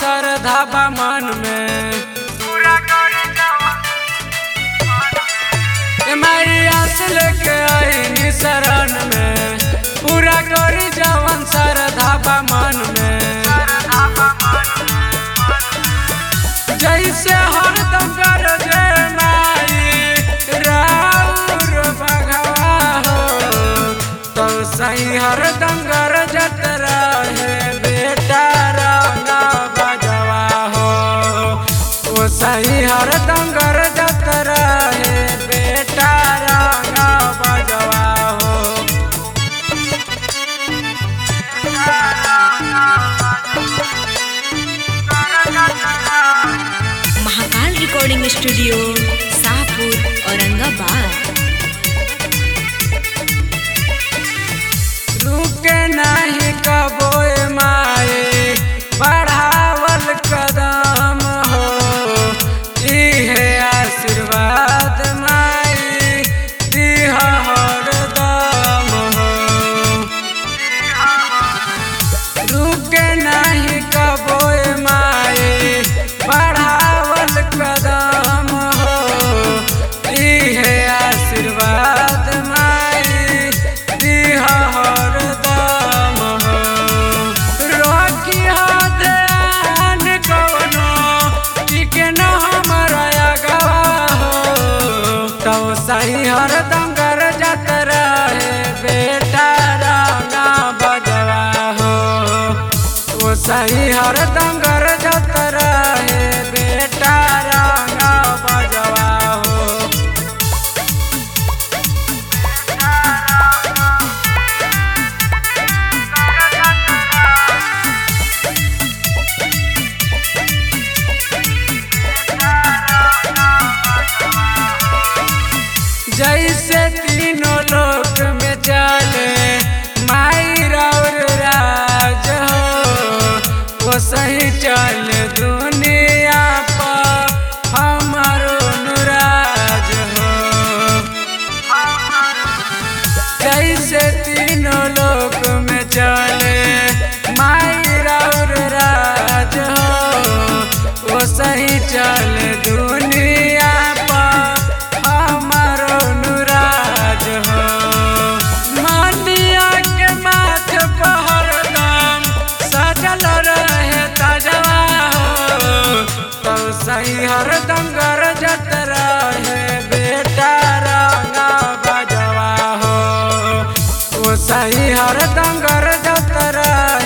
श्रद्धा बा मन में माई आस लेके आईनी शरण में पूरा करी जवन श्रद्धा बा मन में जैसे हरदम कर जे माई राउर बघवा हो तो सही हरदम गरजत रहे बेटा रंगा बजवा हो वो सही हरदम गरजत रहे बेटा रंगा बजवा हो। Mahakal recording studio Shahpur Aurangabad. रुके नहीं कबो माए बढ़ावल कदम हो इहे आशीर्वाद माई दिह हरदम हो रुके नहीं कबो माए बढ़ावल कदम हो इहे आशीर्वाद माई दिह हरदम हो रोकी ध्यान कवनो टिके न हमरा गवा हो तो सही हरदम गरजत रहे बेटा रंगा बजवा हो वो सही हरदम गरजत रहे बेटा रंगा बजवा हो। जैसे तीनों लोक में चले माई राउर राज हो वो सही चल दुनिया पर हमारो अनुराज हो जैसे तीनों लोक में चले माई राउर राज हो वो सही चल दुनिया पर हमारो अनुराज हो मानिया के माथ पर हरदम सजल रहे ताजवा हो तो सही हरदम गरजत रहे बेटा रंगा बजवा हो वो सही हरदम गरजत रहे